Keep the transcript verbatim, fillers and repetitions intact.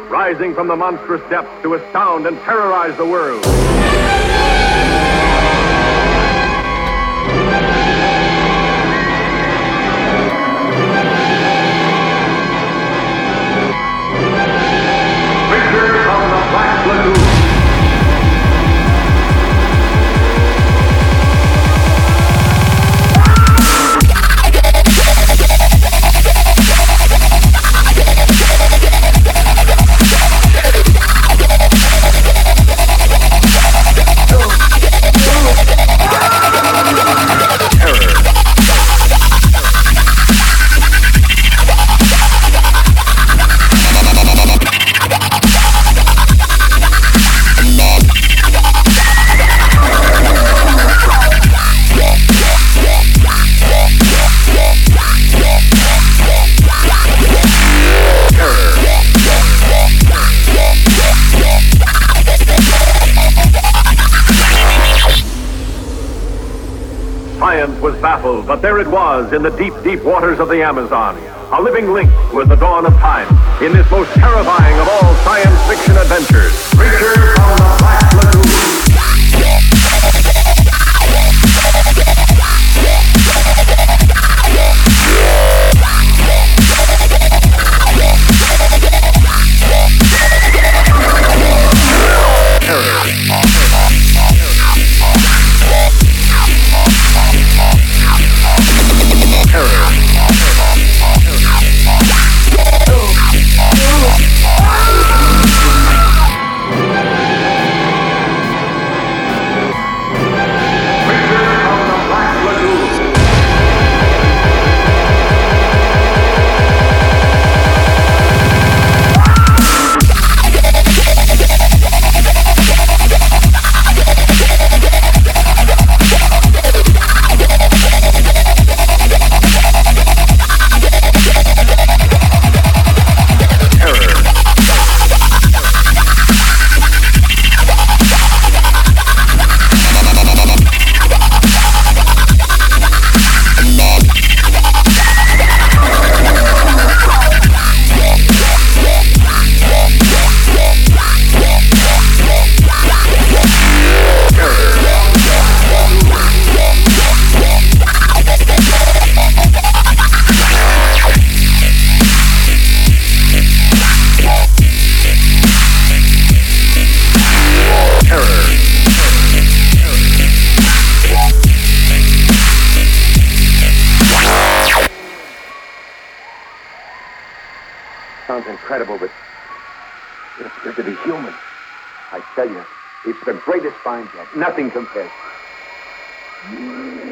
rising from the monstrous depths to astound and terrorize the world. Creatures from the Black Lagoon. Science was baffled, but there it was in the deep, deep waters of the Amazon, a living link with the dawn of time, in this most terrifying of all science fiction adventures, Creatures from the Black Lagoon. Sounds incredible, but it appears to be human. I tell you, it's the greatest find yet. Nothing compares.